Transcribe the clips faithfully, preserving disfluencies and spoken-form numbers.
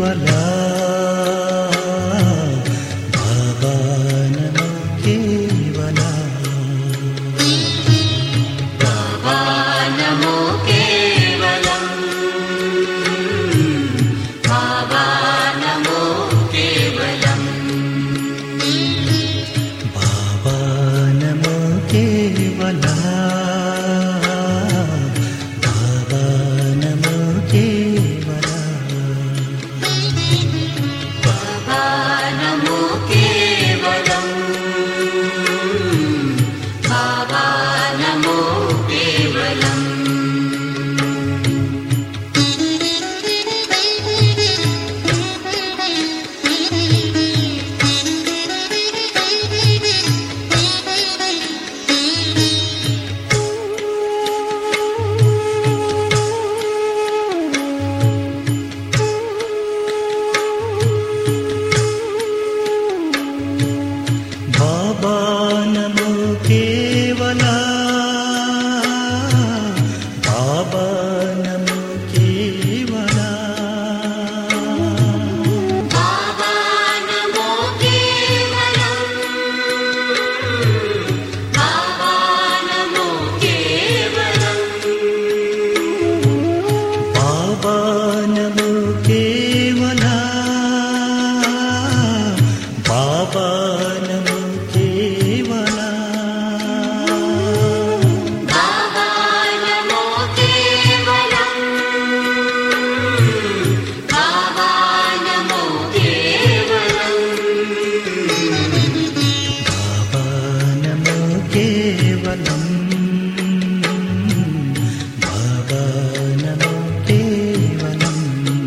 ಕೇವಲ ಬಾಬಾ ನಮೋ ಕೇವಲ ಬಾಬಾ ನಮೋ ಕೇವಲಂ ಬಾಬಾ ನಮೋ ಕೇವಲಂ ಬಾಬಾ ನಮೋ ಕೇವಲ ಬಾಬಾ ನಮೋ ಕೇವಲ ಬಾಬಾ ನಮೋ ಕೇವಲಂ ಬಾಬಾ ನಮೋ ಕೇವಲಂ ಬಾಬಾ ನಮೋ ಕೇವಲ ಬಾಬಾ ನಮೋ ಕೇವಲ ಬಾಬಾ ನಮೋ ಕೇವಲಂ ಬಾಬಾ ನಮೋ ಕೇವಲಂ ಬಾಬಾ ನಮೋ ಕೇವಲ ಬಾಬಾ ನಮೋ ಕೇವಲ ಬಾಬಾ ನಮೋ ಕೇವಲಂ ಬಾಬಾ ನಮೋ ಕೇವಲಂ ಬಾಬಾ ನಮೋ ಕೇವಲಂ ಬಾಬಾ ನಮೋ ಕೇವಲಂ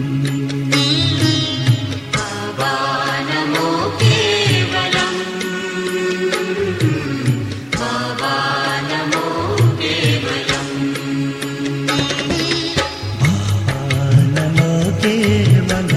ಬಾಬಾ ನಮೋ ಕೇವಲಂ ಬಾಬಾ ನಮೋ ಕೇವಲಂ ಬಾಬಾ ನಮೋ ಕೇವಲ